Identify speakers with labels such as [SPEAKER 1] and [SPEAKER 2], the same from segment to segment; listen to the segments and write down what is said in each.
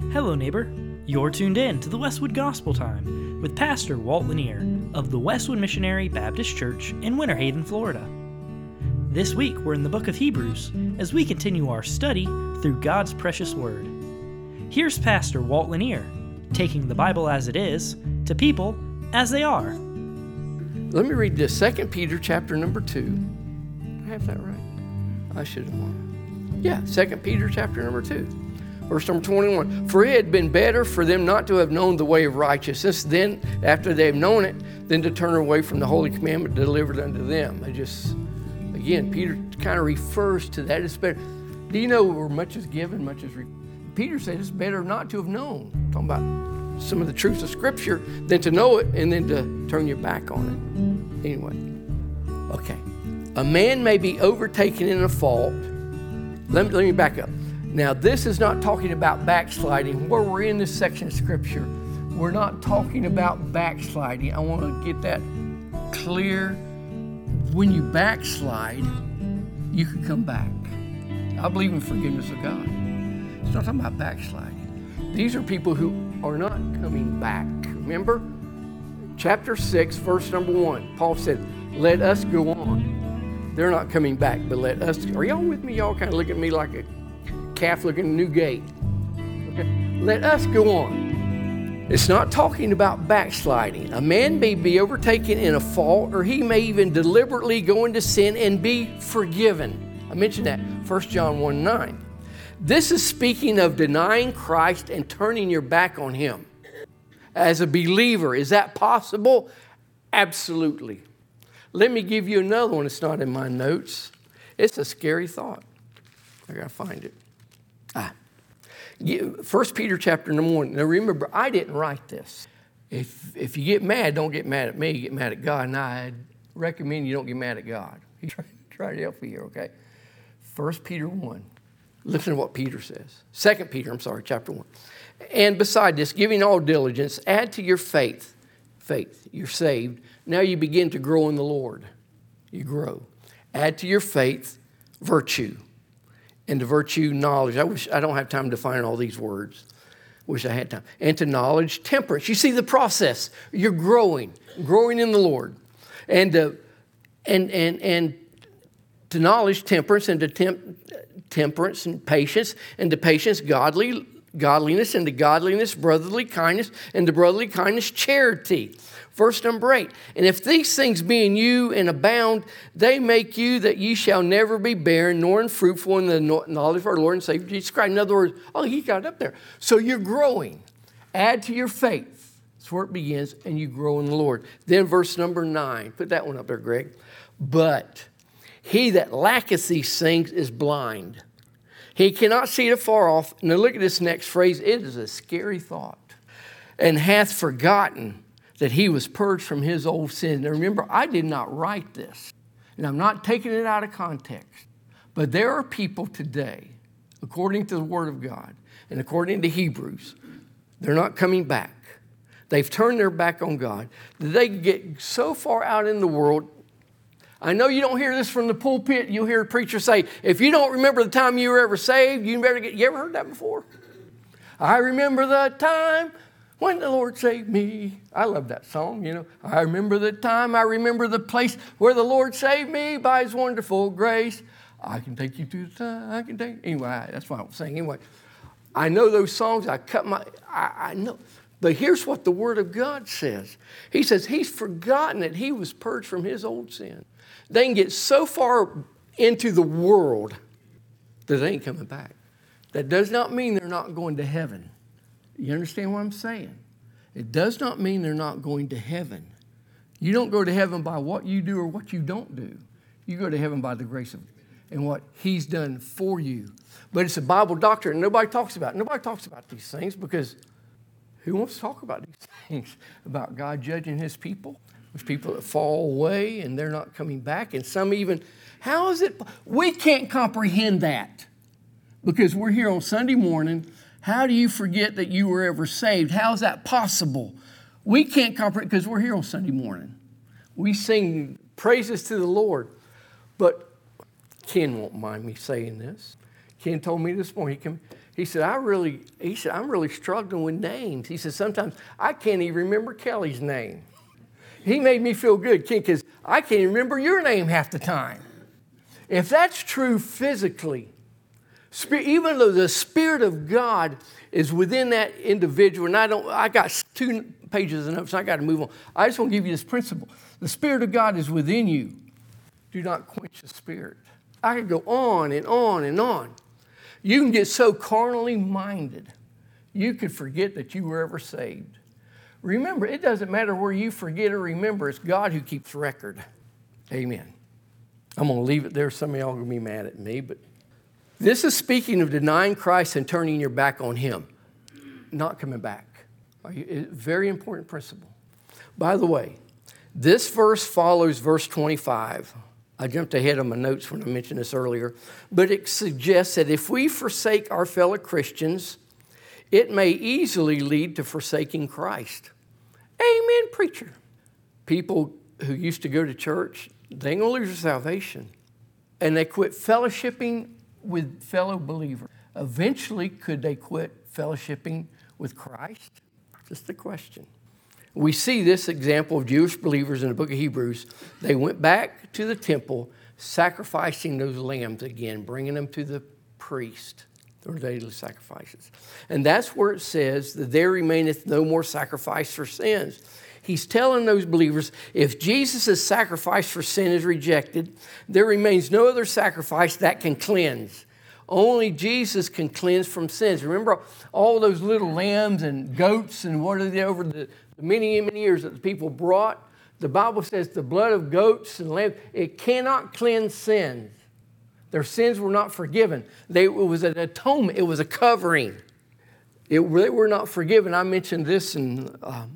[SPEAKER 1] Hello, neighbor. You're tuned in to the Westwood Gospel Time with Pastor Walt Lanier of the Westwood Missionary Baptist Church in Winter Haven, Florida. This week, we're in the book of Hebrews as we continue our study through God's precious Word. Here's Pastor Walt Lanier, taking the Bible as it is to people as they are.
[SPEAKER 2] Let me read this, 2 Peter chapter number 2. I have that right? I should have won. Yeah, 2 Peter chapter number 2. Verse number 21, for it had been better for them not to have known the way of righteousness, then after they have known it, than to turn away from the holy commandment delivered unto them. Again, Peter kind of refers to that. It's better. Do you know where much is given, much is Peter said it's better not to have known. Talking about some of the truths of Scripture than to know it and then to turn your back on it. Anyway, okay. A man may be overtaken in a fault. Let me back up. Now, this is not talking about backsliding. Where we're in this section of Scripture, we're not talking about backsliding. I want to get that clear. When you backslide, you can come back. I believe in forgiveness of God. It's not talking about backsliding. These are people who are not coming back. Remember? Chapter 6, verse number 1. Paul said, let us go on. They're not coming back, but let us. Are y'all with me? Y'all kind of look at me like a calf looking at a new gate. Okay. Let us go on. It's not talking about backsliding. A man may be overtaken in a fault, or he may even deliberately go into sin and be forgiven. I mentioned that, 1 John 1:9. This is speaking of denying Christ and turning your back on him. As a believer, is that possible? Absolutely. Let me give you another one. It's not in my notes. It's a scary thought. I got to find it. 1 Peter chapter number 1. Now remember, I didn't write this. If you get mad, don't get mad at me. Get mad at God. And I recommend you don't get mad at God. He's trying to help you here, okay? 1 Peter 1. Listen to what Peter says. 2 Peter, chapter 1. And beside this, giving all diligence, add to your faith. Faith, you're saved. Now you begin to grow in the Lord. You grow. Add to your faith virtue. And to virtue, knowledge. I don't have time to define all these words. Wish I had time. And to knowledge, temperance. You see the process. You're growing in the Lord. And to knowledge, temperance, and to temperance and patience, and to patience, godliness, and to godliness, brotherly kindness, and to brotherly kindness, charity. Verse number 8, and if these things be in you and abound, they make you that ye shall never be barren, nor unfruitful in the knowledge of our Lord and Savior Jesus Christ. In other words, he got it up there. So you're growing. Add to your faith. That's where it begins, and you grow in the Lord. Then verse number 9. Put that one up there, Greg. But he that lacketh these things is blind. He cannot see it afar off. Now look at this next phrase. It is a scary thought. And hath forgotten that he was purged from his old sin. Now remember, I did not write this. And I'm not taking it out of context. But there are people today, according to the Word of God, and according to Hebrews, they're not coming back. They've turned their back on God. They get so far out in the world. I know you don't hear this from the pulpit. You'll hear a preacher say, if you don't remember the time you were ever saved, you ever heard that before? I remember the time when the Lord saved me. I love that song, I remember the time, I remember the place where the Lord saved me by his wonderful grace. I can take you to the time, Anyway, that's what I was saying. Anyway, I know those songs. I know. But here's what the Word of God says. He says he's forgotten that he was purged from his old sin. They can get so far into the world that they ain't coming back. That does not mean they're not going to heaven. You understand what I'm saying? It does not mean they're not going to heaven. You don't go to heaven by what you do or what you don't do. You go to heaven by the grace of and what he's done for you. But it's a Bible doctrine, and nobody talks about it. Nobody talks about these things because who wants to talk about these things? About God judging his people? There's people that fall away and they're not coming back. And some even, how is it? We can't comprehend that because we're here on Sunday morning. How do you forget that you were ever saved? How is that possible? We can't comprehend because we're here on Sunday morning. We sing praises to the Lord. But Ken won't mind me saying this. Ken told me this morning, He said, I'm really struggling with names. He said, sometimes I can't even remember Kelly's name. He made me feel good, because I can't even remember your name half the time. If that's true physically, even though the Spirit of God is within that individual, and I got 2 pages of notes, so I got to move on. I just want to give you this principle. The Spirit of God is within you. Do not quench the Spirit. I could go on and on and on. You can get so carnally minded, you could forget that you were ever saved. Remember, it doesn't matter where you forget or remember. It's God who keeps record. Amen. I'm going to leave it there. Some of y'all are going to be mad at me, but this is speaking of denying Christ and turning your back on Him, not coming back. Very important principle. By the way, this verse follows verse 25. I jumped ahead on my notes when I mentioned this earlier, but it suggests that if we forsake our fellow Christians, it may easily lead to forsaking Christ. Amen, preacher. People who used to go to church, they ain't going to lose their salvation. And they quit fellowshipping with fellow believers. Eventually, could they quit fellowshipping with Christ? Just a question. We see this example of Jewish believers in the book of Hebrews. They went back to the temple, sacrificing those lambs again, bringing them to the priest, their daily sacrifices. And that's where it says that there remaineth no more sacrifice for sins. He's telling those believers, if Jesus' sacrifice for sin is rejected, there remains no other sacrifice that can cleanse. Only Jesus can cleanse from sins. Remember all those little lambs and goats and what are they over the many, many years that the people brought? The Bible says the blood of goats and lambs, it cannot cleanse sins. Their sins were not forgiven. It was an atonement. It was a covering. They were not forgiven. I mentioned this, and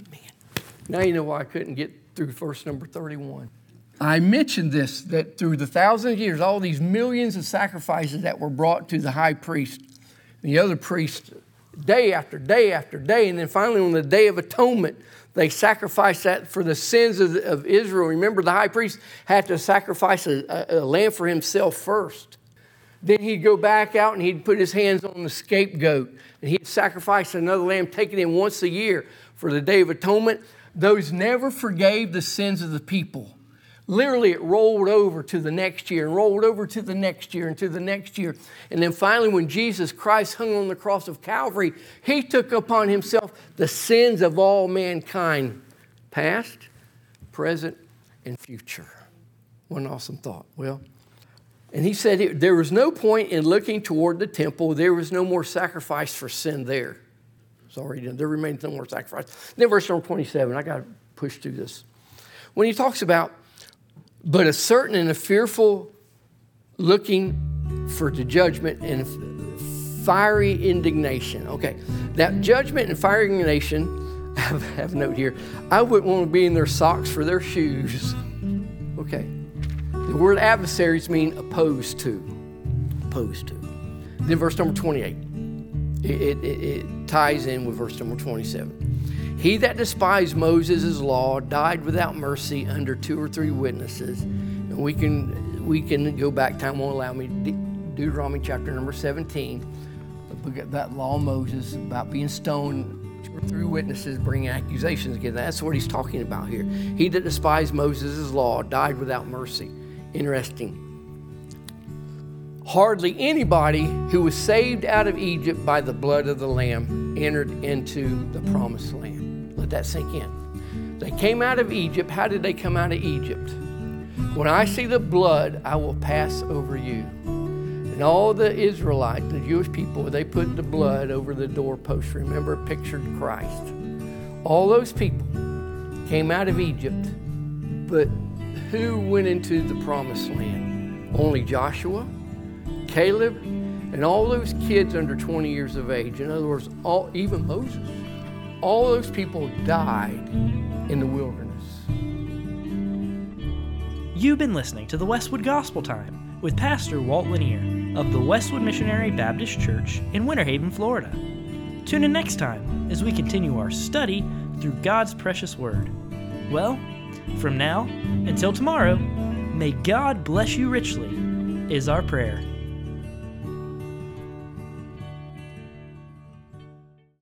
[SPEAKER 2] now you know why I couldn't get through verse number 31. I mentioned this, that through the thousands of years, all these millions of sacrifices that were brought to the high priest, the other priests, day after day after day, and then finally on the Day of Atonement, they sacrificed that for the sins of Israel. Remember, the high priest had to sacrifice a lamb for himself first. Then he'd go back out and he'd put his hands on the scapegoat, and he'd sacrifice another lamb, taking him once a year for the Day of Atonement. Those never forgave the sins of the people. Literally, it rolled over to the next year and rolled over to the next year and to the next year. And then finally, when Jesus Christ hung on the cross of Calvary, He took upon Himself the sins of all mankind, past, present, and future. What an awesome thought. Well, and He said there was no point in looking toward the temple. There was no more sacrifice for sin there. It's already done. There remains no more sacrifice. Then verse number 27, I got to push through this. When He talks about, but a certain and a fearful looking for the judgment and fiery indignation. Okay, that judgment and fiery indignation, I have a note here. I wouldn't want to be in their socks for their shoes. Okay, the word adversaries mean opposed to. Opposed to. Then verse number 28. It ties in with verse number 27. He that despised Moses' law died without mercy under 2 or 3 witnesses. And we can go back, time won't allow me, Deuteronomy chapter number 17, that law of Moses about being stoned, 2 or 3 witnesses bringing accusations against. That's what he's talking about here. He that despised Moses' law died without mercy. Interesting. Hardly anybody who was saved out of Egypt by the blood of the Lamb entered into the promised land. Let that sink in. They came out of Egypt. How did they come out of Egypt? When I see the blood, I will pass over you. And all the Israelites, the Jewish people, they put the blood over the doorpost. Remember, it pictured Christ. All those people came out of Egypt, but who went into the promised land? Only Joshua, Caleb, and all those kids under 20 years of age. In other words, even Moses. All those people died in the wilderness.
[SPEAKER 1] You've been listening to the Westwood Gospel Time with Pastor Walt Lanier of the Westwood Missionary Baptist Church in Winter Haven, Florida. Tune in next time as we continue our study through God's precious Word. Well, from now until tomorrow, may God bless you richly, is our prayer.